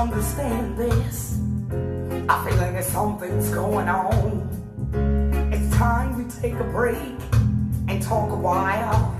understand this. I feel like something's going on. It's time we take a break and talk a while.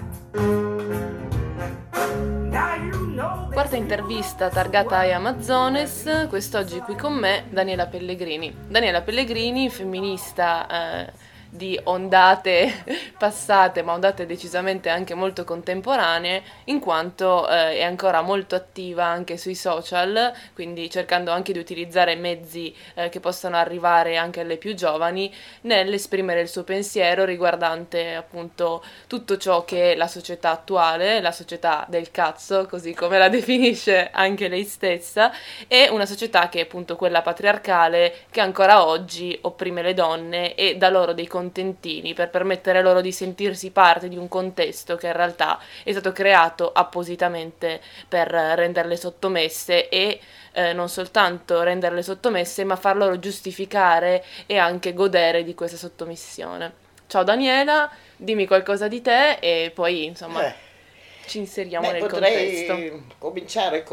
Quarta intervista targata ai Amazones, quest'oggi qui con me Daniela Pellegrini. Daniela Pellegrini, femminista di ondate passate, ma ondate decisamente anche molto contemporanee, in quanto è ancora molto attiva anche sui social, quindi cercando anche di utilizzare mezzi che possano arrivare anche alle più giovani nell'esprimere il suo pensiero riguardante appunto tutto ciò che è la società attuale, la società del cazzo, così come la definisce anche lei stessa, e una società che è appunto quella patriarcale che ancora oggi opprime le donne e dà loro dei contentini per permettere loro di sentirsi parte di un contesto che in realtà è stato creato appositamente per renderle sottomesse e non soltanto renderle sottomesse, ma far loro giustificare e anche godere di questa sottomissione. Ciao Daniela, dimmi qualcosa di te e poi insomma ci inseriamo nel contesto. Potrei cominciare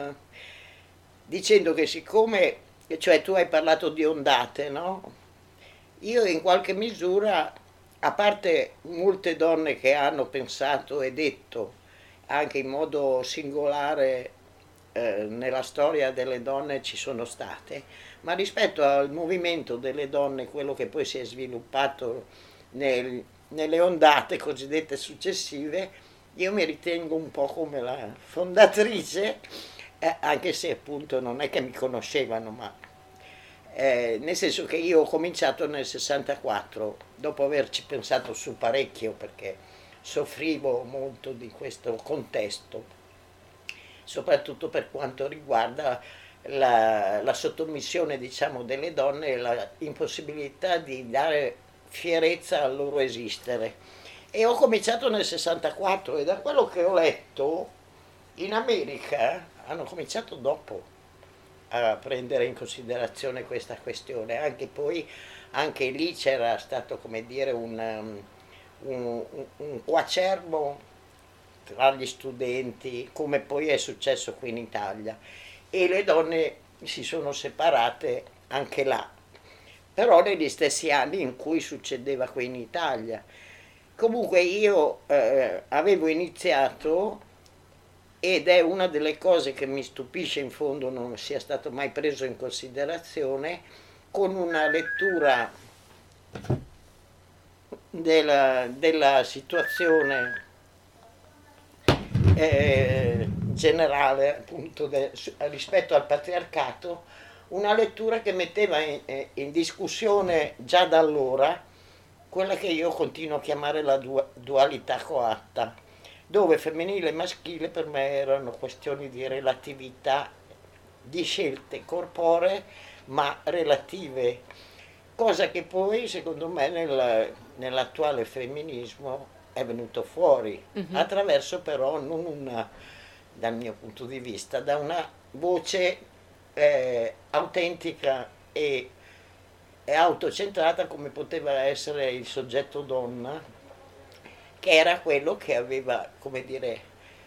dicendo che siccome, cioè tu hai parlato di ondate, no? Io in qualche misura, a parte molte donne che hanno pensato e detto, anche in modo singolare, nella storia delle donne ci sono state, ma rispetto al movimento delle donne, quello che poi si è sviluppato nelle ondate cosiddette successive, io mi ritengo un po' come la fondatrice, anche se appunto non è che mi conoscevano, ma nel senso che io ho cominciato nel 64, dopo averci pensato su parecchio perché soffrivo molto di questo contesto, soprattutto per quanto riguarda la sottomissione, diciamo, delle donne e la impossibilità di dare fierezza al loro esistere. E ho cominciato nel 64 e da quello che ho letto in America hanno cominciato dopo a prendere in considerazione questa questione, anche lì c'era stato, come dire, un coacervo tra gli studenti, come poi è successo qui in Italia, e le donne si sono separate anche là, però negli stessi anni in cui succedeva qui in Italia. Comunque io avevo iniziato, ed è una delle cose che mi stupisce in fondo non sia stato mai preso in considerazione, con una lettura della situazione generale appunto rispetto al patriarcato, una lettura che metteva in discussione già da allora quella che io continuo a chiamare la dualità coatta, dove femminile e maschile per me erano questioni di relatività, di scelte corporee ma relative, cosa che poi secondo me nell'attuale femminismo è venuto fuori, attraverso però non dal mio punto di vista, da una voce autentica e autocentrata come poteva essere il soggetto donna, che era quello che aveva, come dire,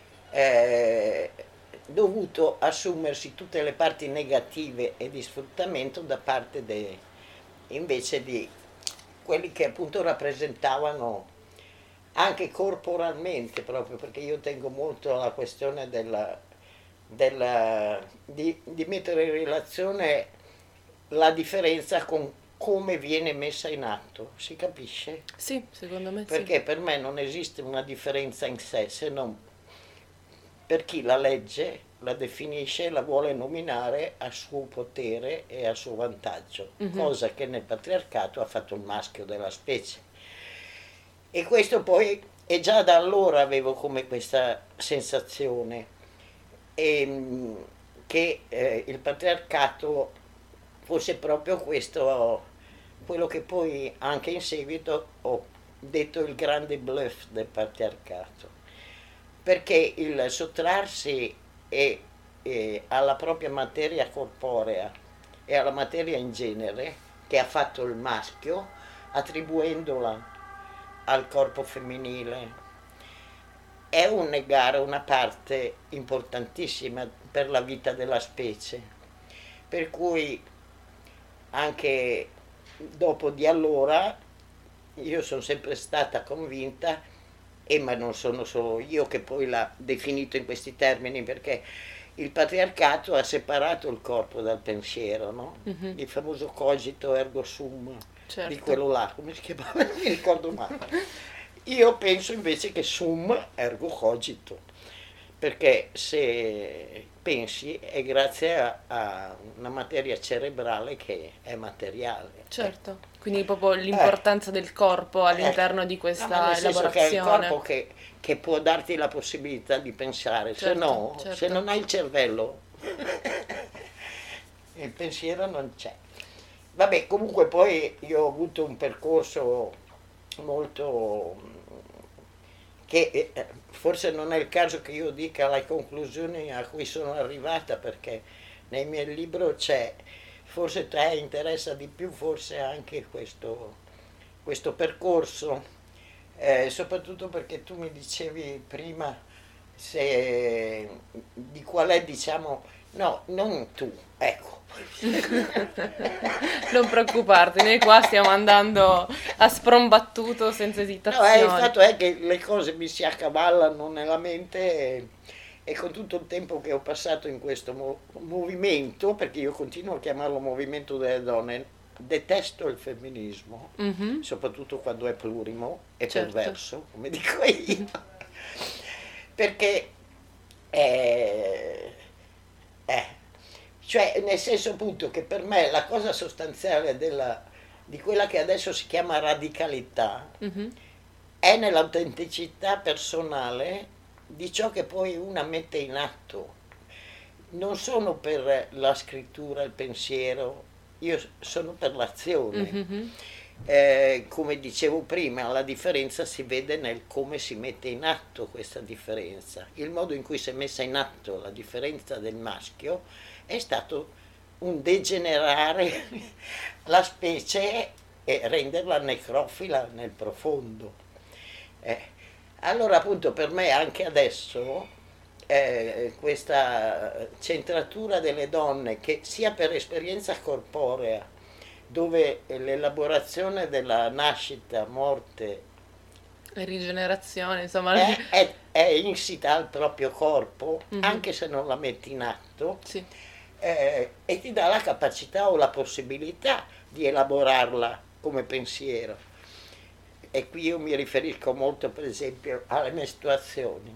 dovuto assumersi tutte le parti negative e di sfruttamento da parte invece di quelli che appunto rappresentavano anche corporalmente, proprio perché io tengo molto alla questione di mettere in relazione la differenza con come viene messa in atto, si capisce? Sì, secondo me perché per me non esiste una differenza in sé, se non per chi la legge, la definisce e la vuole nominare a suo potere e a suo vantaggio, cosa che nel patriarcato ha fatto il maschio della specie. E questo poi, e già da allora avevo come questa sensazione che il patriarcato fosse proprio questo, quello che poi anche in seguito ho detto il grande bluff del patriarcato, perché il sottrarsi alla propria materia corporea e alla materia in genere che ha fatto il maschio, attribuendola al corpo femminile, è un negare una parte importantissima per la vita della specie, Per cui anche dopo di allora io sono sempre stata convinta, ma non sono solo io che poi l'ha definito in questi termini, perché il patriarcato ha separato il corpo dal pensiero, no? Mhm. Il famoso cogito ergo sum, di Certo. quello là, come si chiamava? Non mi ricordo mai. Io penso invece che sum ergo cogito, perché se pensi è grazie a una materia cerebrale che è materiale. Certo, quindi proprio Eh, l'importanza del corpo all'interno di no, ma questa nel senso che è il elaborazione. corpo che può darti la possibilità di pensare, se Certo, no, se certo. non hai il cervello, il pensiero non c'è. Vabbè, comunque poi io ho avuto un percorso molto che forse non è il caso che io dica le conclusioni a cui sono arrivata, perché nel mio libro c'è, forse te interessa di più forse anche questo percorso, soprattutto perché tu mi dicevi prima di qual è, diciamo, no, non tu, ecco. Non preoccuparti, noi qua stiamo andando a sprombattuto senza No, il esitazione. fatto è che le cose mi si accavallano nella mente e con tutto il tempo che ho passato in questo movimento, perché io continuo a chiamarlo movimento delle donne, detesto il femminismo, Mhm. soprattutto quando è plurimo e Certo. perverso, come dico io, perché eh, eh, cioè nel senso appunto che per me la cosa sostanziale di quella che adesso si chiama radicalità Mhm. è nell'autenticità personale di ciò che poi una mette in atto. Non sono per la scrittura, il pensiero, io sono per l'azione. Mhm. Come dicevo prima, la differenza si vede nel come si mette in atto questa differenza. Il modo in cui si è messa in atto la differenza del maschio è stato un degenerare la specie e renderla necrofila nel profondo. Eh, allora appunto per me anche adesso questa centratura delle donne che sia per esperienza corporea, dove l'elaborazione della nascita, morte E rigenerazione, insomma. è insita al proprio corpo, Mhm. anche se non la metti in atto, Sì, e ti dà la capacità o la possibilità di elaborarla come pensiero. E qui io mi riferisco molto per esempio alle mestruazioni,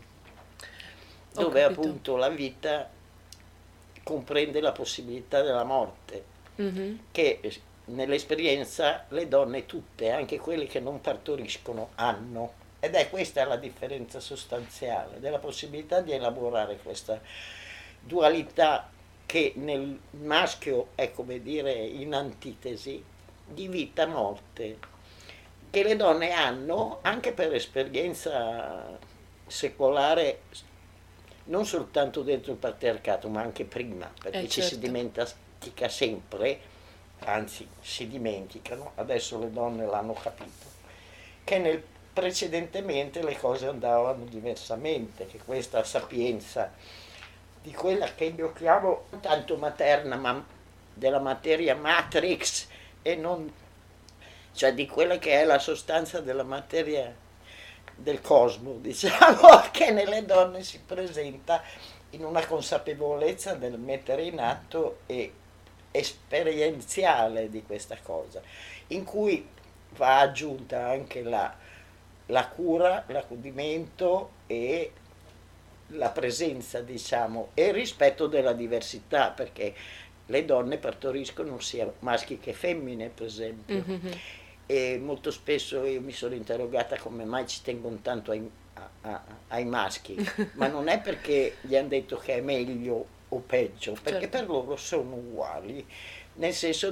ho dove capito. appunto la vita comprende la possibilità della morte, Mhm. che nell'esperienza le donne tutte, anche quelle che non partoriscono, hanno. Ed è questa la differenza sostanziale, della possibilità di elaborare questa dualità che nel maschio è come dire in antitesi di vita-morte, che le donne hanno anche per esperienza secolare, non soltanto dentro il patriarcato, ma anche prima, perché ci si Certo. dimentica sempre, anzi si dimenticano, adesso le donne l'hanno capito, che precedentemente le cose andavano diversamente, che questa sapienza di quella che io chiamo tanto materna, ma della materia matrix e non, cioè di quella che è la sostanza della materia del cosmo, diciamo, che nelle donne si presenta in una consapevolezza del mettere in atto e esperienziale di questa cosa, in cui va aggiunta anche la cura, l'accudimento e la presenza, diciamo, e il rispetto della diversità, perché le donne partoriscono sia maschi che femmine, per esempio. Mhm. E molto spesso io mi sono interrogata come mai ci tengono tanto ai maschi, ma non è perché gli hanno detto che è meglio o peggio, perché Certo. per loro sono uguali, nel senso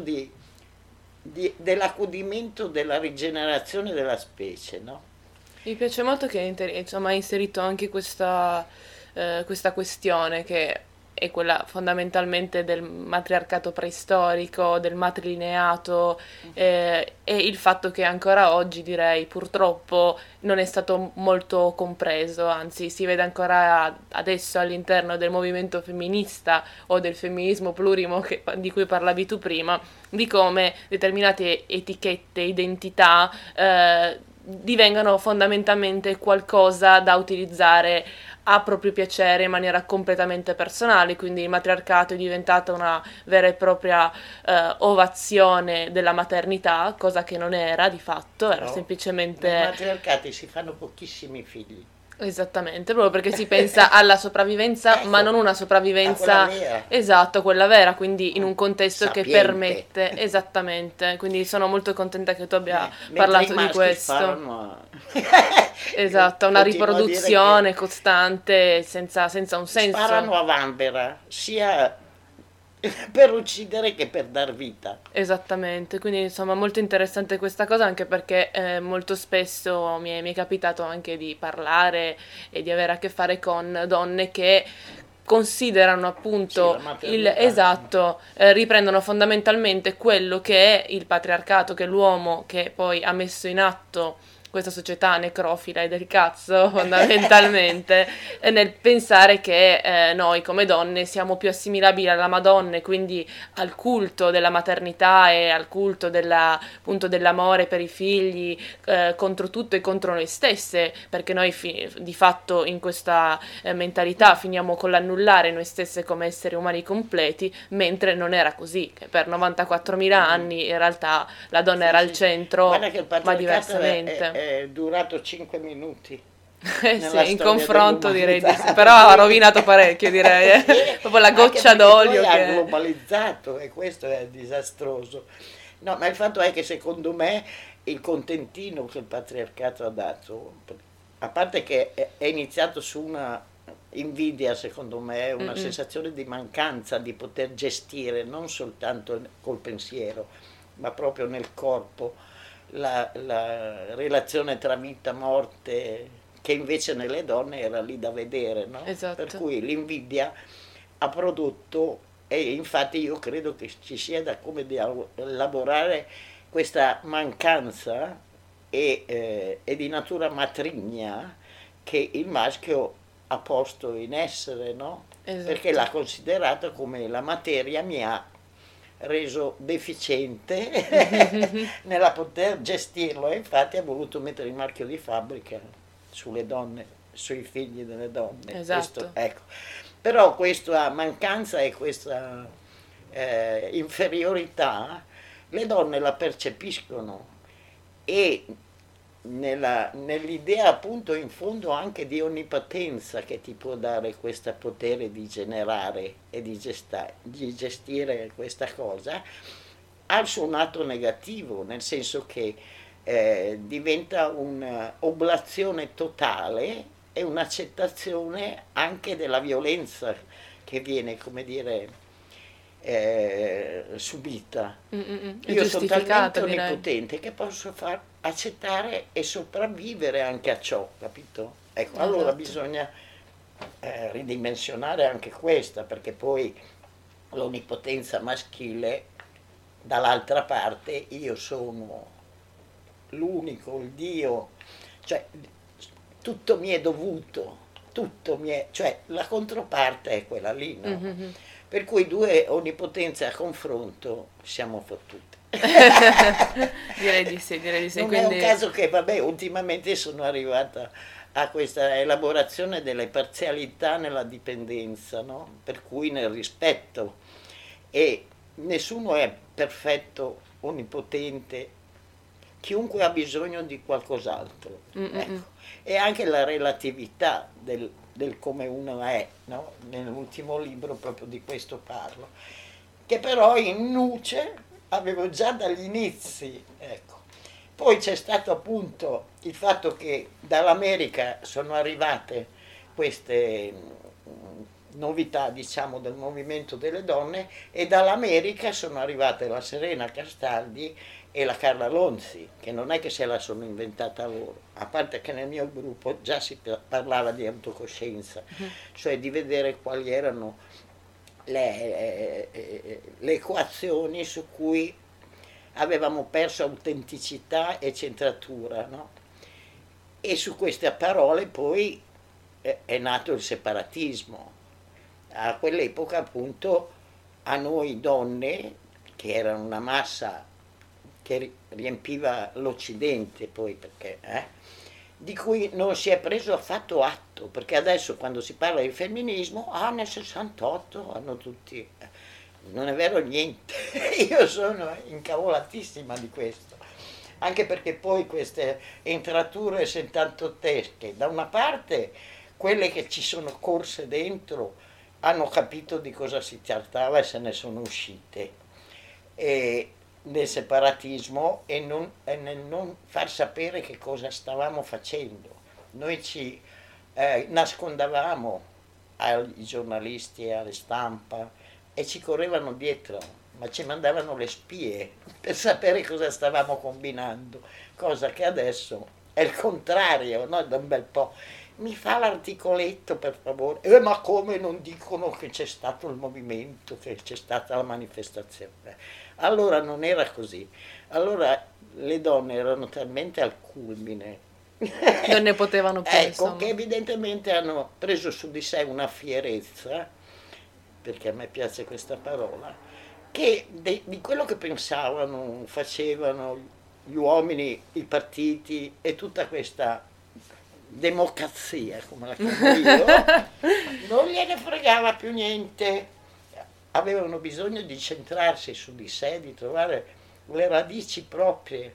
dell'accudimento, della rigenerazione della specie, no? Mi piace molto che insomma, hai inserito anche questa questione che è quella fondamentalmente del matriarcato preistorico, del matrilineato, e il fatto che ancora oggi, direi, purtroppo non è stato molto compreso, anzi si vede ancora adesso all'interno del movimento femminista o del femminismo plurimo di cui parlavi tu prima, di come determinate etichette, identità divengano fondamentalmente qualcosa da utilizzare a proprio piacere in maniera completamente personale, quindi il matriarcato è diventato una vera e propria ovazione della maternità, cosa che non era di fatto, era semplicemente... Nei matriarcati si fanno pochissimi figli. Esattamente, proprio perché si pensa alla sopravvivenza, Ecco, ma non una sopravvivenza, quella vera. esatto, quella vera, quindi in un contesto che Sapiente. permette, esattamente, quindi sono molto contenta che tu abbia Mentre parlato i di maschi questo. sparano Esatto, una Continuo a dire riproduzione costante senza un che senso. sparano a vanvera, sia per uccidere che per dar vita. Esattamente, quindi insomma molto interessante questa cosa, anche perché molto spesso mi è capitato anche di parlare e di avere a che fare con donne che considerano appunto Sì, la maternità. esatto, riprendono fondamentalmente quello che è il patriarcato, che è l'uomo che poi ha messo in atto questa società necrofila e del cazzo fondamentalmente, nel pensare che noi come donne siamo più assimilabili alla Madonna e quindi al culto della maternità e al culto appunto dell'amore per i figli, contro tutto e contro noi stesse, perché noi di fatto in questa mentalità finiamo con l'annullare noi stesse come esseri umani completi, mentre non era così, che per 94.000 anni in realtà la donna era al centro, Guarda che il ma patriarcato diversamente. è durato 5 minuti. Sì, in storia confronto direi di dell'umanità. sì, però ha rovinato parecchio, direi, Sì, proprio la anche goccia perché d'olio poi ha che... globalizzato e questo è disastroso. No, ma il fatto è che secondo me il contentino che il patriarcato ha dato, a parte che è iniziato su una invidia, secondo me, una sensazione di mancanza di poter gestire non soltanto col pensiero, ma proprio nel corpo la relazione tra vita e morte, che invece nelle donne era lì da vedere, no? Esatto. Per cui l'invidia ha prodotto, e infatti io credo che ci sia da come di elaborare questa mancanza e di natura matrigna che il maschio ha posto in essere, no? Esatto. Perché l'ha considerata come la materia mi ha reso deficiente nella poter gestirlo, e infatti ha voluto mettere il marchio di fabbrica sulle donne, sui figli delle donne. Esatto. Ecco. Però questa mancanza e questa inferiorità le donne la percepiscono, e nell'idea appunto in fondo anche di onnipotenza che ti può dare questo potere di generare e di gestire questa cosa, ha il suo lato negativo, nel senso che diventa un'oblazione totale e un'accettazione anche della violenza che viene, come dire, subita. Io sono talmente onnipotente che posso far accettare e sopravvivere anche a ciò, capito? Ecco, allora bisogna ridimensionare anche questa, perché poi l'onnipotenza maschile, dall'altra parte io sono l'unico, il Dio, cioè tutto mi è dovuto, cioè la controparte è quella lì, no? Per cui due onnipotenze a confronto siamo fottuti. Direi di sì, direi di sì. Non Quindi... è un caso che, vabbè, ultimamente sono arrivata a questa elaborazione delle parzialità nella dipendenza, no? Per cui nel rispetto, e nessuno è perfetto, onnipotente, chiunque ha bisogno di qualcos'altro, ecco. E anche la relatività del come uno è, no? Nell'ultimo libro proprio di questo parlo, che però in nuce avevo già dagli inizi, ecco. Poi c'è stato appunto il fatto che dall'America sono arrivate queste novità, diciamo, del movimento delle donne, e dall'America sono arrivate la Serena Castaldi e la Carla Lonzi, che non è che se la sono inventata loro, a parte che nel mio gruppo già si parlava di autocoscienza, cioè di vedere quali erano le equazioni su cui avevamo perso autenticità e centratura, no? E su queste parole poi è nato il separatismo. A quell'epoca appunto a noi donne, che erano una massa che riempiva l'Occidente poi perché di cui non si è preso affatto atto, perché adesso quando si parla di femminismo, nel 68 hanno tutti, non è vero niente, io sono incavolatissima di questo, anche perché poi queste entrature settantottesche, da una parte quelle che ci sono corse dentro hanno capito di cosa si trattava e se ne sono uscite. E nel separatismo e nel non far sapere che cosa stavamo facendo. Noi ci nascondavamo ai giornalisti e alle stampa e ci correvano dietro, ma ci mandavano le spie per sapere cosa stavamo combinando, cosa che adesso è il contrario, no? Da un bel po'. Mi fa l'articoletto per favore, ma come non dicono che c'è stato il movimento, che c'è stata la manifestazione? Allora non era così, allora le donne erano talmente al culmine, non ne potevano più, ecco, insomma. che evidentemente hanno preso su di sé una fierezza, perché a me piace questa parola, che di quello che pensavano, facevano gli uomini, i partiti e tutta questa democrazia, come la chiamo io, non gliene fregava più niente. Avevano bisogno di centrarsi su di sé, di trovare le radici proprie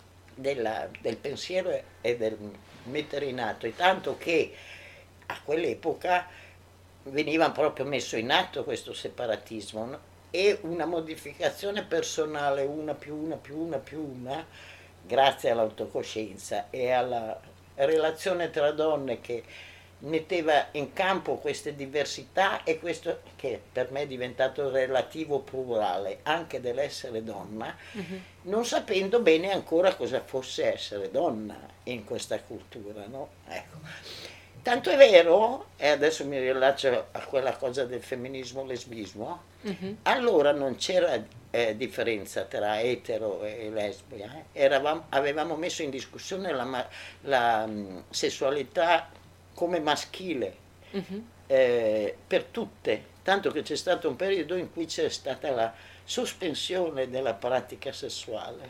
del pensiero e del mettere in atto, e tanto che a quell'epoca veniva proprio messo in atto questo separatismo, no? E una modificazione personale, una più una più una più una, grazie all'autocoscienza e alla relazione tra donne che metteva in campo queste diversità e questo che per me è diventato relativo plurale anche dell'essere donna, non sapendo bene ancora cosa fosse essere donna in questa cultura, no? Ecco. Tanto è vero, e adesso mi rilascio a quella cosa del femminismo-lesbismo, allora non c'era differenza tra etero e lesbia, avevamo messo in discussione la sessualità come maschile per tutte, tanto che c'è stato un periodo in cui c'è stata la sospensione della pratica sessuale,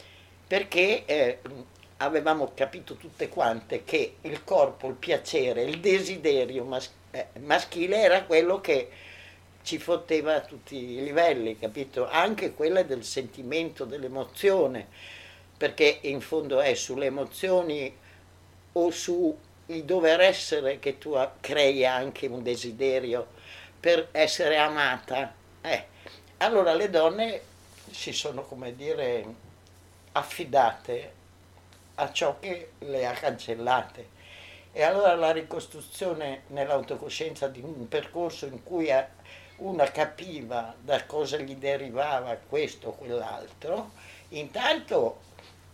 perché avevamo capito tutte quante che il corpo, il piacere, il desiderio maschile era quello che ci fotteva a tutti i livelli, capito? Anche quella del sentimento, dell'emozione, perché in fondo è sulle emozioni o su il dover essere che tu crei anche un desiderio per essere amata. Allora le donne si sono, come dire, affidate a ciò che le ha cancellate. E allora la ricostruzione nell'autocoscienza di un percorso in cui una capiva da cosa gli derivava questo o quell'altro, intanto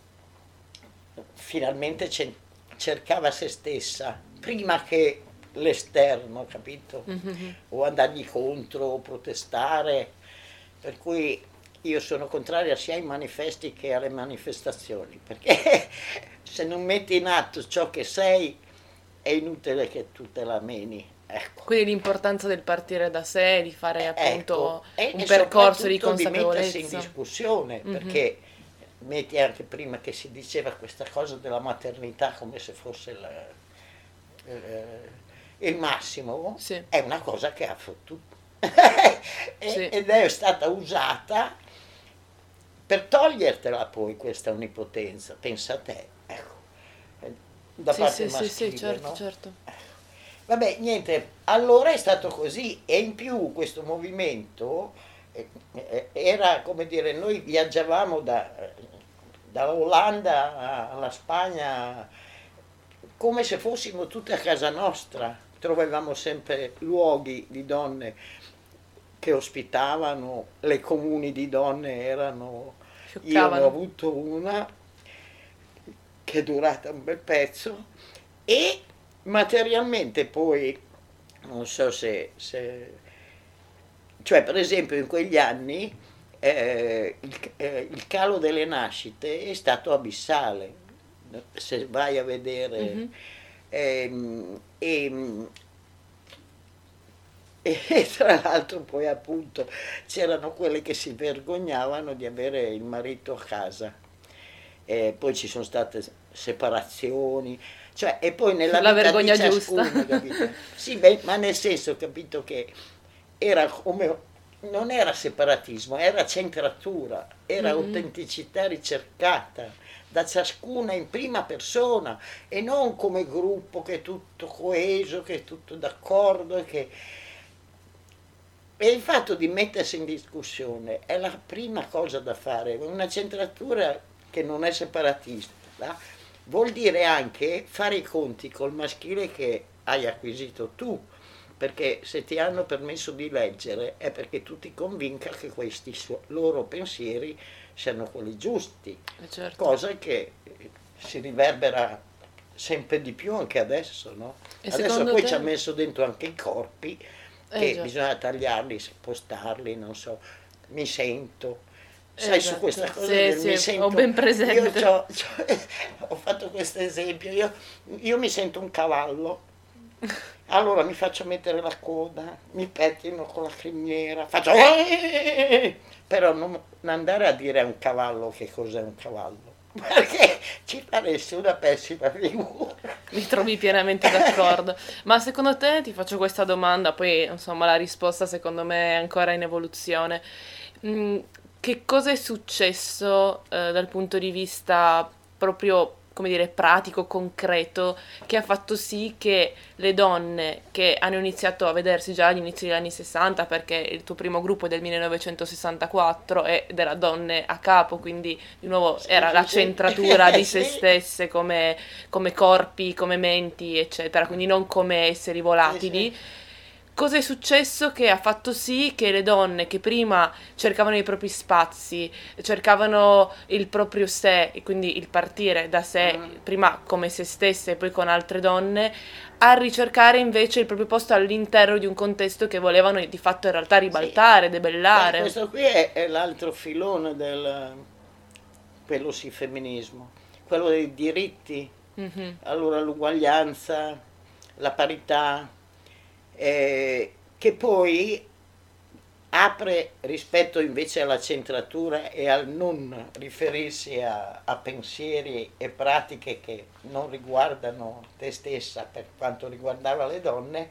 finalmente cercava se stessa, prima che l'esterno, capito? O andargli contro o protestare, per cui io sono contraria sia ai manifesti che alle manifestazioni, perché se non metti in atto ciò che sei è inutile che tu te la meni. Ecco. Quindi l'importanza del partire da sé, di fare appunto ecco. un percorso di consapevolezza. Di mettersi in discussione, perché metti anche prima che si diceva questa cosa della maternità come se fosse il massimo, sì. È una cosa che ha fottuto. Sì. Ed è stata usata per togliertela poi questa onnipotenza, pensa a te, ecco, da parte maschile, sì, certo, no? certo. Vabbè, niente, allora è stato così, e in più questo movimento era, come dire, noi viaggiavamo dall'Olanda alla Spagna come se fossimo tutte a casa nostra, trovavamo sempre luoghi di donne che ospitavano, le comuni di donne erano, io ne ho avuto una che è durata un bel pezzo, e materialmente poi, non so se Cioè, per esempio, in quegli anni il calo delle nascite è stato abissale, se vai a vedere. Mhm. Ehm, e, e tra l'altro poi appunto c'erano quelle che si vergognavano di avere il marito a casa. Poi ci sono state separazioni, cioè, e poi nella La vita di vergogna giusta. ciascuno, capito? Sì, beh, ma nel senso, capito, che era come, non era separatismo, era centratura, era Mhm. autenticità ricercata da ciascuna in prima persona e non come gruppo che è tutto coeso, che è tutto d'accordo e il fatto di mettersi in discussione è la prima cosa da fare. Una centratura che non è separatista vuol dire anche fare i conti col maschile che hai acquisito tu, perché se ti hanno permesso di leggere è perché tu ti convinca che questi loro pensieri siano quelli giusti, Certo. cosa che si riverbera sempre di più anche adesso, no? E Adesso secondo poi te? ci ha messo dentro anche i corpi, che Già. bisogna tagliarli, spostarli, non so, mi sento. Sai, su Esatto. questa cosa Sì, del mi sì, sento, ho ben io presente. ho fatto questo esempio, io mi sento un cavallo, allora mi faccio mettere la coda, mi pettino con la criniera, faccio però non andare a dire a un cavallo che cos'è un cavallo, perché ci faresti una pessima figura. Mi trovi pienamente d'accordo. Ma secondo te, ti faccio questa domanda, poi insomma la risposta secondo me è ancora in evoluzione. Mm, che cosa è successo dal punto di vista proprio, come dire, pratico, concreto, che ha fatto sì che le donne che hanno iniziato a vedersi già all'inizio degli anni 60, perché il tuo primo gruppo è del 1964 ed era donne a capo, quindi di nuovo Sì, era sì, la sì. centratura di se Sì, stesse come corpi, come menti, eccetera, quindi non come esseri sì, sì. volatili. Cosa è successo che ha fatto sì che le donne che prima cercavano i propri spazi, cercavano il proprio sé, e quindi il partire da sé, Mm. prima come se stesse e poi con altre donne, a ricercare invece il proprio posto all'interno di un contesto che volevano di fatto in realtà Sì. ribaltare, Beh, debellare. questo qui è l'altro filone quello sì, femminismo, quello dei diritti, Mhm. allora l'uguaglianza, la parità, che poi apre rispetto invece alla centratura e al non riferirsi a pensieri e pratiche che non riguardano te stessa per quanto riguardava le donne,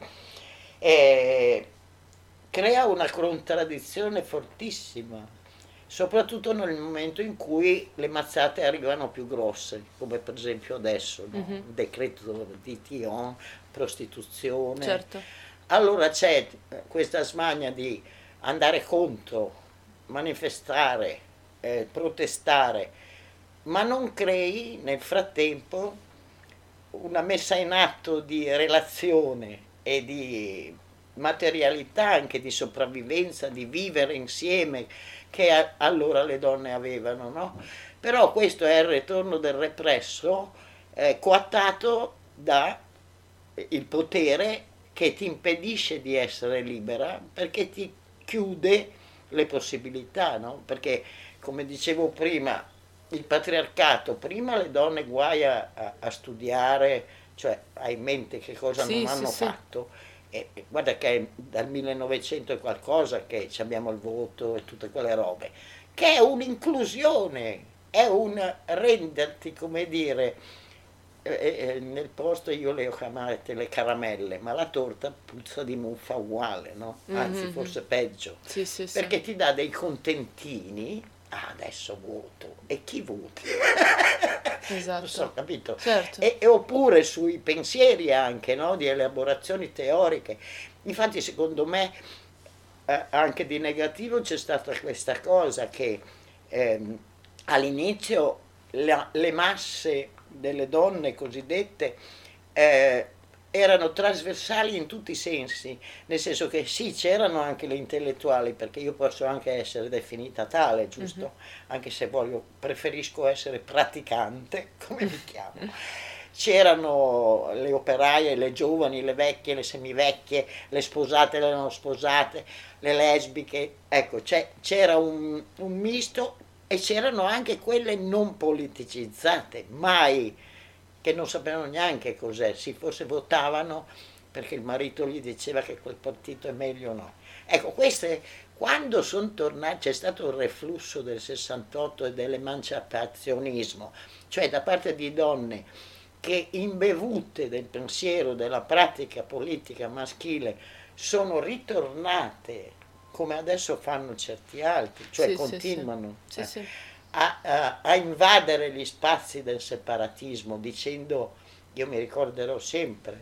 eh, crea una contraddizione fortissima, soprattutto nel momento in cui le mazzate arrivano più grosse, come per esempio adesso, no? Mhm. Il decreto di Tion, prostituzione. Certo. Allora c'è questa smania di andare contro, manifestare, protestare, ma non crei nel frattempo una messa in atto di relazione e di materialità, anche di sopravvivenza, di vivere insieme, che allora le donne avevano, no? Però questo è il ritorno del represso, coattato da il potere che ti impedisce di essere libera perché ti chiude le possibilità, no? Perché, come dicevo prima, il patriarcato, prima le donne guai a studiare, cioè hai in mente che cosa Sì, non sì, hanno sì. fatto, e guarda che è dal 1900 e qualcosa che abbiamo il voto e tutte quelle robe, che è un'inclusione, è un renderti, come dire, nel posto io le ho chiamate le caramelle, ma la torta puzza di muffa uguale, no? Anzi, Mhm. forse peggio, Sì, sì, sì. perché ti dà dei contentini. Ah, adesso voto. E chi voti? Non so, Esatto. capito? Certo. Oppure sui pensieri anche, no? Di elaborazioni teoriche. Infatti, secondo me, anche di negativo c'è stata questa cosa che ehm, all'inizio le masse delle donne cosiddette eh, erano trasversali in tutti i sensi, nel senso che sì, c'erano anche le intellettuali, perché io posso anche essere definita tale, Mhm. giusto? Anche se preferisco essere praticante, come mi chiamo. c'erano le operaie, le giovani, le vecchie, le semivecchie, le sposate, le non sposate, le lesbiche, ecco, c'era un misto e c'erano anche quelle non politicizzate, mai, che non sapevano neanche cos'è, sì, forse votavano perché il marito gli diceva che quel partito è meglio o no. Ecco, queste, quando sono tornati, c'è stato il reflusso del 68 e dell'emancipazionismo, cioè da parte di donne che imbevute del pensiero, della pratica politica maschile, sono ritornate, come adesso fanno certi altri, cioè Sì, continuano sì, sì. a invadere gli spazi del separatismo, dicendo, io mi ricorderò sempre,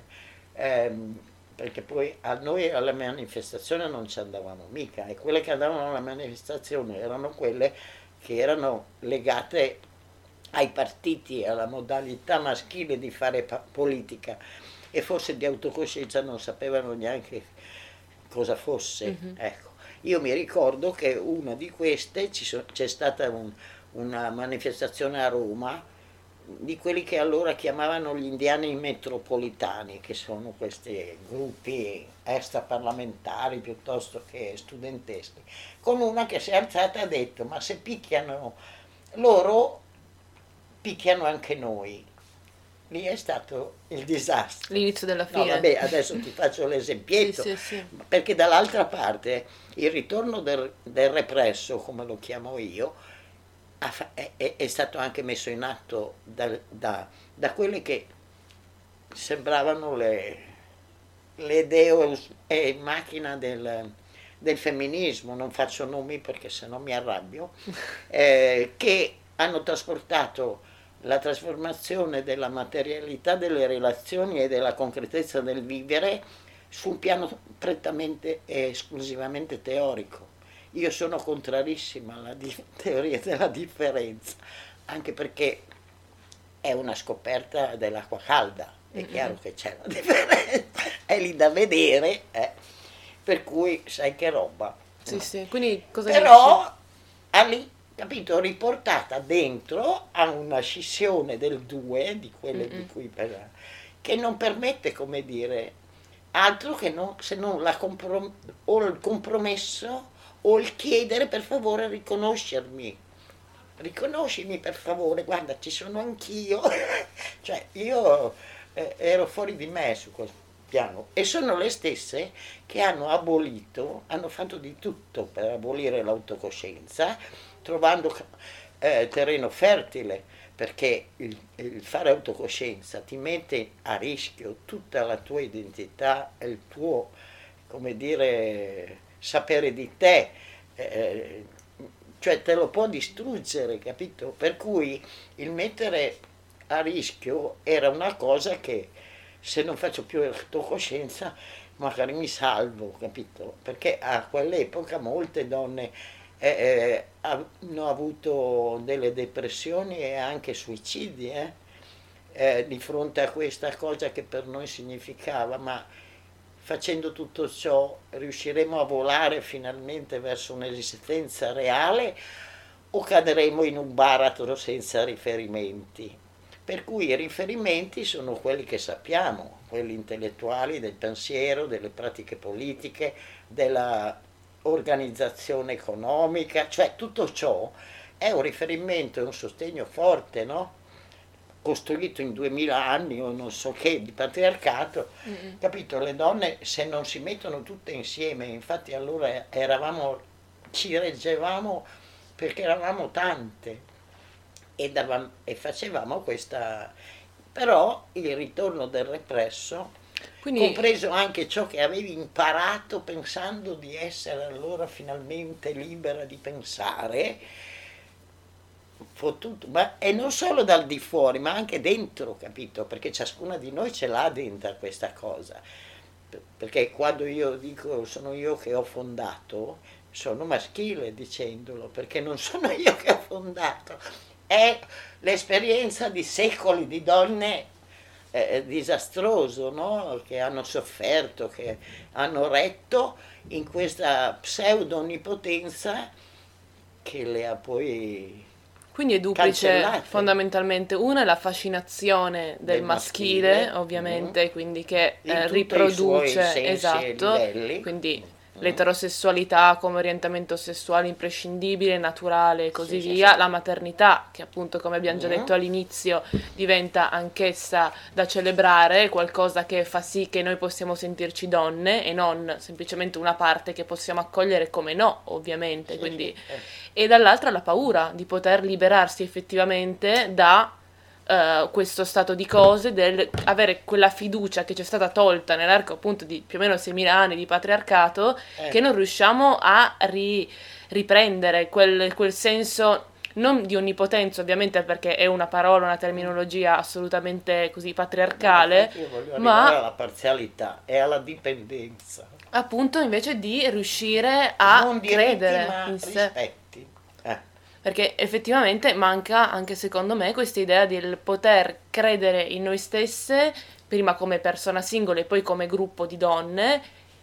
perché poi a noi alla manifestazione non ci andavamo mica, e quelle che andavano alla manifestazione erano quelle che erano legate ai partiti, alla modalità maschile di fare politica, e forse di autocoscienza non sapevano neanche cosa fosse. Ecco. Io mi ricordo che una di queste c'è stata una manifestazione a Roma di quelli che allora chiamavano gli indiani metropolitani, che sono questi gruppi extraparlamentari piuttosto che studenteschi, con una che si è alzata e ha detto: ma se picchiano loro, picchiano anche noi. Lì è stato il disastro. L'inizio della fine. No, vabbè, adesso ti faccio l'esempietto, Sì. perché dall'altra parte il ritorno del represso, come lo chiamo io, è stato anche messo in atto da quelle che sembravano le deus e macchina del femminismo, non faccio nomi perché sennò mi arrabbio, che hanno trasportato la trasformazione della materialità delle relazioni e della concretezza del vivere su un piano prettamente e esclusivamente teorico. Io sono contrarissima alla teoria della differenza, anche perché è una scoperta dell'acqua calda, è chiaro che c'è la differenza, è lì da vedere, per cui sai che roba. Sì, quindi cosa Però ha lì, capito, riportata dentro a una scissione del due, di quelle di cui che non permette, come dire, altro che se non o il compromesso o il chiedere: per favore riconoscimi per favore, guarda, ci sono anch'io. Cioè io ero fuori di me su questo piano, e sono le stesse che hanno fatto di tutto per abolire l'autocoscienza, trovando terreno fertile, perché il fare autocoscienza ti mette a rischio tutta la tua identità e il tuo, come dire, sapere di te, cioè te lo può distruggere, capito? Per cui il mettere a rischio era una cosa che, se non faccio più autocoscienza, magari mi salvo, capito? Perché a quell'epoca molte donne hanno avuto delle depressioni e anche suicidi, di fronte a questa cosa che per noi significava: ma facendo tutto ciò riusciremo a volare finalmente verso un'esistenza reale, o caderemo in un baratro senza riferimenti? Per cui i riferimenti sono quelli che sappiamo, quelli intellettuali, del pensiero, delle pratiche politiche, della organizzazione economica, cioè tutto ciò è un riferimento e un sostegno forte, no? Costruito in 2000 anni o non so che di patriarcato, capito? Le donne, se non si mettono tutte insieme, infatti allora ci reggevamo perché eravamo tante e facevamo questa. Però il ritorno del represso, compreso anche ciò che avevi imparato pensando di essere allora finalmente libera di pensare, fottuto, e non solo dal di fuori ma anche dentro, capito? Perché ciascuna di noi ce l'ha dentro questa cosa, perché quando io dico sono io che ho fondato, sono maschile dicendolo, perché non sono io che ho fondato, è l'esperienza di secoli di donne disastroso, no? Che hanno sofferto, che hanno retto in questa pseudo onnipotenza che le ha poi Quindi è duplice cancellate. fondamentalmente. Una è la fascinazione del maschile, ovviamente, quindi che In tutti i riproduce, suoi sensi e esatto, livelli. quindi l'eterosessualità come orientamento sessuale imprescindibile, naturale e così Sì, via, sì. la maternità che appunto come abbiamo già detto all'inizio diventa anch'essa da celebrare, qualcosa che fa sì che noi possiamo sentirci donne e non semplicemente una parte che possiamo accogliere come no, ovviamente, quindi e dall'altra la paura di poter liberarsi effettivamente da questo stato di cose, del avere quella fiducia che ci è stata tolta nell'arco appunto di più o meno 6.000 anni di patriarcato, che non riusciamo a riprendere quel senso non di onnipotenza ovviamente, perché è una parola, una terminologia assolutamente così patriarcale, Infatti io voglio ma arrivare alla parzialità e alla dipendenza. appunto invece di riuscire a Non diritti, credere ma in sé. rispetti. Perché effettivamente manca anche secondo me questa idea del poter credere in noi stesse, prima come persona singola e poi come gruppo di donne,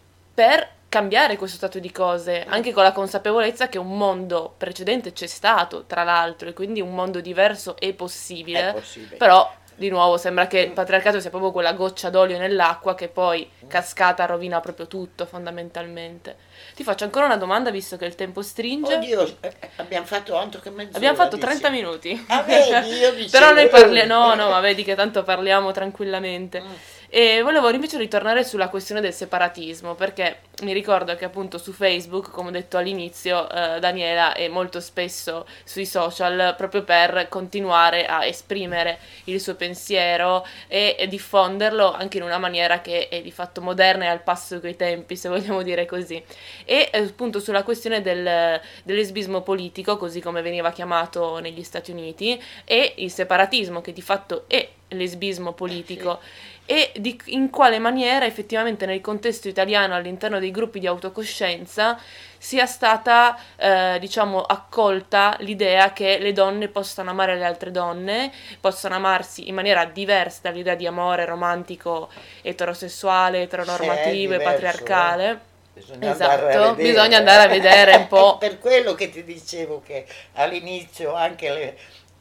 per cambiare questo stato di cose, anche con la consapevolezza che un mondo precedente c'è stato, tra l'altro, e quindi un mondo diverso è possibile. È possibile. Però, di nuovo, sembra che il patriarcato sia proprio quella goccia d'olio nell'acqua che poi, cascata, rovina proprio tutto, fondamentalmente. Ti faccio ancora una domanda, visto che il tempo stringe. Oddio, abbiamo fatto altro che mezz'ora. Abbiamo fatto dici? 30 minuti. Ah, vedi, io dicevo... Però noi parliamo... No, ma vedi che tanto parliamo tranquillamente. E volevo invece ritornare sulla questione del separatismo, perché mi ricordo che appunto su Facebook, come ho detto all'inizio, Daniela è molto spesso sui social proprio per continuare a esprimere il suo pensiero e diffonderlo anche in una maniera che è di fatto moderna e al passo coi tempi, se vogliamo dire così. E appunto sulla questione del lesbismo politico, così come veniva chiamato negli Stati Uniti, e il separatismo, che di fatto è lesbismo politico. E in quale maniera effettivamente nel contesto italiano, all'interno dei gruppi di autocoscienza, sia stata diciamo accolta l'idea che le donne possano amare le altre donne, possano amarsi in maniera diversa dall'idea di amore romantico, eterosessuale, eteronormativo e patriarcale. Esatto, bisogna andare a vedere un po'. È per quello che ti dicevo che all'inizio anche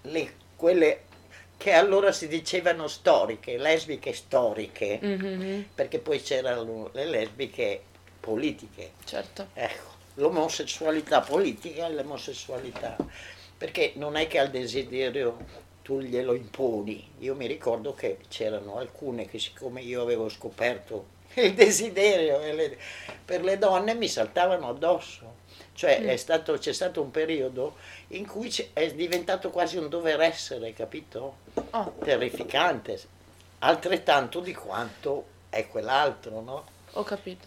quelle che allora si dicevano storiche, lesbiche storiche, perché poi c'erano le lesbiche politiche. Certo. Ecco, l'omosessualità politica e l'omosessualità, perché non è che al desiderio tu glielo imponi. Io mi ricordo che c'erano alcune che, siccome io avevo scoperto il desiderio per le donne, mi saltavano addosso. Cioè c'è stato un periodo in cui è diventato quasi un dover essere, capito? Terrificante, altrettanto di quanto è quell'altro, no? Ho capito.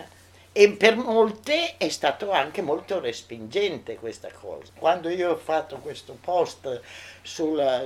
E per molte è stato anche molto respingente questa cosa. Quando io ho fatto questo post sul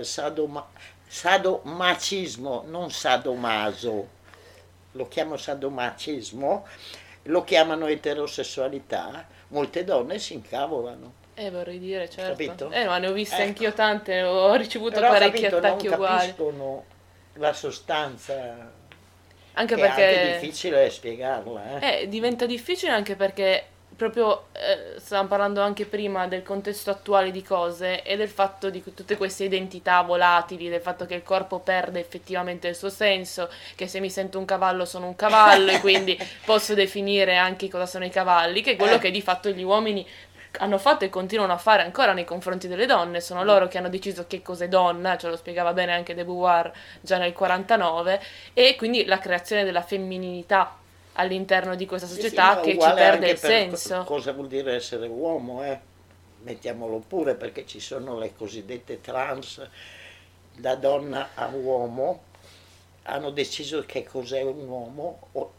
sadomacismo, non sadomaso, lo chiamo sadomacismo, lo chiamano eterosessualità, molte donne si incavolano. Vorrei dire, certo. Capito? Ma ne ho viste anch'io tante, ho ricevuto Però, parecchi capito, attacchi non uguali. capiscono la sostanza, Anche che perché è anche difficile spiegarla. diventa difficile anche perché proprio stavamo parlando anche prima del contesto attuale di cose e del fatto di tutte queste identità volatili, del fatto che il corpo perde effettivamente il suo senso, che se mi sento un cavallo sono un cavallo e quindi posso definire anche cosa sono i cavalli, che è quello che di fatto gli uomini hanno fatto e continuano a fare ancora nei confronti delle donne. Sono loro che hanno deciso che cos'è donna, ce lo spiegava bene anche de Beauvoir già nel 49, e quindi la creazione della femminilità all'interno di questa società che ci perde il senso. Cosa vuol dire essere uomo, mettiamolo pure, perché ci sono le cosiddette trans, da donna a uomo, hanno deciso che cos'è un uomo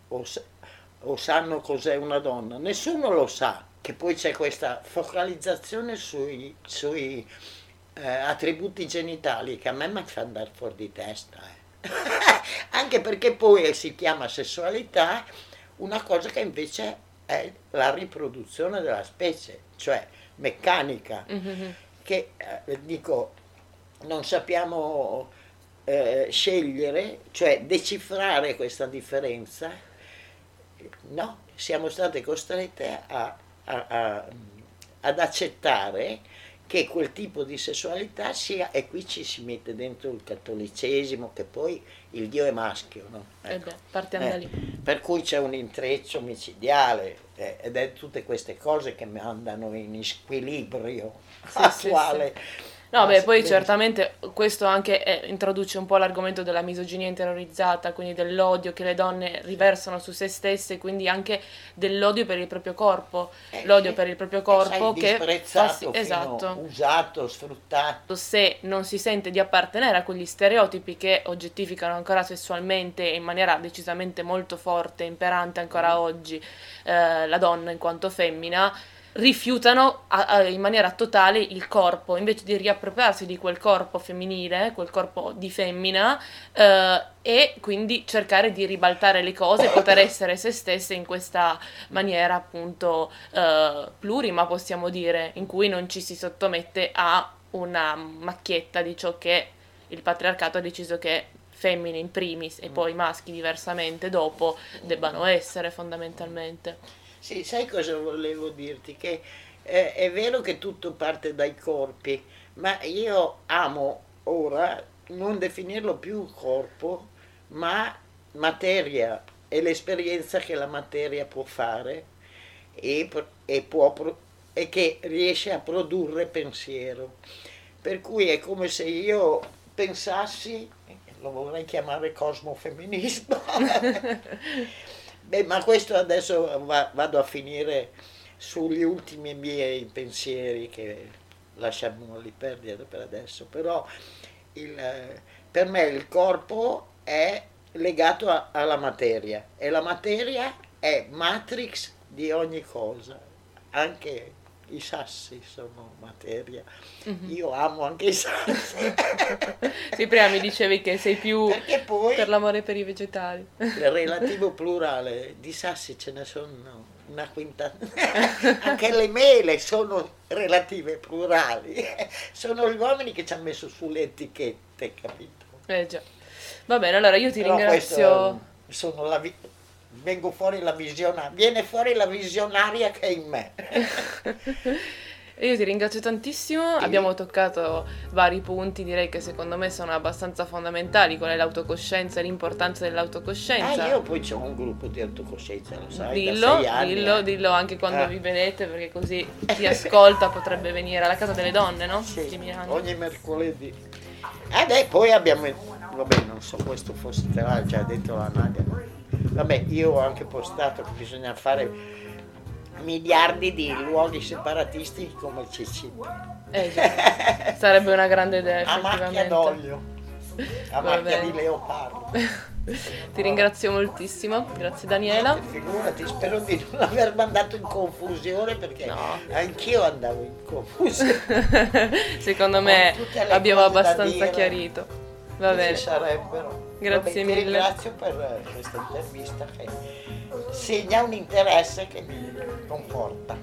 o sanno cos'è una donna. Nessuno lo sa, che poi c'è questa focalizzazione sui attributi genitali che a me mi fa andare fuori di testa. Anche perché poi si chiama sessualità una cosa che invece è la riproduzione della specie, cioè meccanica, che dico non sappiamo scegliere, cioè decifrare questa differenza. No, siamo state costrette ad accettare che quel tipo di sessualità sia, e qui ci si mette dentro il cattolicesimo, che poi il Dio è maschio, no? Ecco. Partiamo da lì. Per cui c'è un intreccio micidiale, ed è tutte queste cose che mandano in squilibrio attuale. Sì. No, beh, poi certamente questo anche introduce un po' l'argomento della misoginia interiorizzata, quindi dell'odio che le donne riversano su se stesse, quindi anche dell'odio per il proprio corpo, l'odio per il proprio corpo che esatto, usato, sfruttato. Se non si sente di appartenere a quegli stereotipi che oggettificano ancora sessualmente in maniera decisamente molto forte, imperante ancora oggi, la donna in quanto femmina, rifiutano in maniera totale il corpo, invece di riappropriarsi di quel corpo femminile, quel corpo di femmina, e quindi cercare di ribaltare le cose, poter essere se stesse in questa maniera appunto plurima, possiamo dire, in cui non ci si sottomette a una macchietta di ciò che il patriarcato ha deciso che femmine in primis e poi maschi diversamente dopo debbano essere fondamentalmente. Sì, sai cosa volevo dirti? Che è vero che tutto parte dai corpi, ma io amo ora non definirlo più corpo, ma materia, e l'esperienza che la materia può fare e che riesce a produrre pensiero. Per cui è come se io pensassi, lo vorrei chiamare cosmofemminismo, beh, ma questo adesso vado a finire sugli ultimi miei pensieri, che lasciamoli perdere per adesso, però per me il corpo è legato alla materia, e la materia è matrix di ogni cosa, anche i sassi sono materia. Io amo anche i sassi. Sì, prima mi dicevi che sei più poi, per l'amore per i vegetali. Il relativo plurale di sassi ce ne sono una quintana. Anche le mele sono relative plurali. Sono gli uomini che ci hanno messo sulle etichette, capito? Già. Va bene, allora io ti ringrazio. Viene fuori la visionaria che è in me. Io ti ringrazio tantissimo, abbiamo toccato vari punti, direi che secondo me sono abbastanza fondamentali, qual è l'autocoscienza e l'importanza dell'autocoscienza. Io poi c'ho un gruppo di autocoscienza, lo sai, da 6 anni. Dillo anche quando vi vedete, perché così chi ascolta potrebbe venire alla Casa delle Donne, no? Sì, ogni mercoledì. Poi abbiamo, vabbè, non so, questo forse te l'ha già detto la Nadia. Vabbè, io ho anche postato che bisogna fare miliardi di luoghi separatisti come il Cecina. Sarebbe una grande idea, a effettivamente. macchia d'olio, a macchia di leopardo. Ti ringrazio moltissimo, grazie Daniela. Figurati, spero di non aver mandato in confusione, perché anch'io andavo in confusione. Secondo me abbiamo abbastanza chiarito. Va bene. Ci sarebbero. Grazie mille. Ti ringrazio per questa intervista che segna un interesse che mi conforta.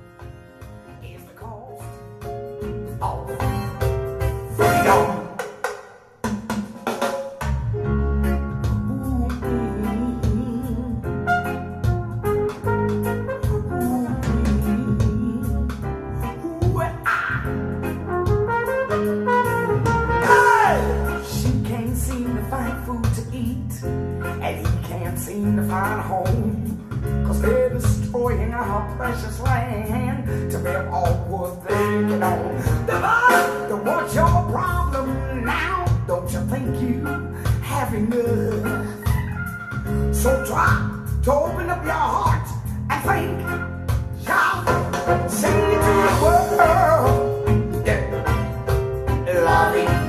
Find home, 'cause they're destroying our precious land to make all what they get on. What's your problem now? Don't you think you have enough? So try to open up your heart and think. Shout, sing it to the world. Yeah. Love it.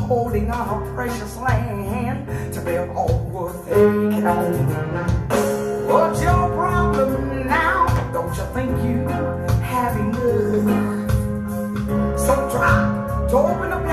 holding her precious hand to be all worth taking on. What's your problem now? Don't you think you have enough? So try to open up